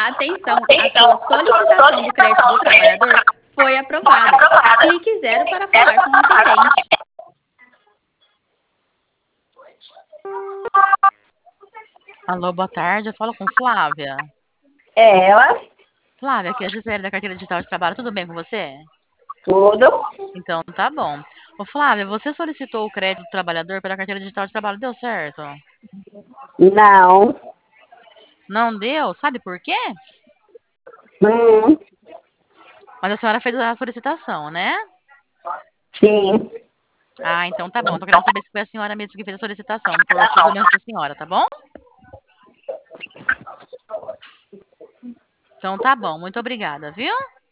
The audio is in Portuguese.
Atenção, a sua solicitação do crédito do trabalhador foi aprovada. Clique 0 para falar com o atendente. Alô, boa tarde. Eu falo com Flávia. É ela? Flávia, aqui é a Gisele da Carteira Digital de Trabalho. Tudo bem com você? Tudo? Então, tá bom. Ô, Flávia, você solicitou o crédito do trabalhador pela Carteira Digital de Trabalho. Deu certo? Não. Não deu? Sabe por quê? Hum, Mas a senhora fez a solicitação, né? sim. Ah, então tá bom. Tô querendo saber se foi a senhora mesmo que fez a solicitação, por segurança da senhora, tá bom? Então tá bom. Muito obrigada, viu?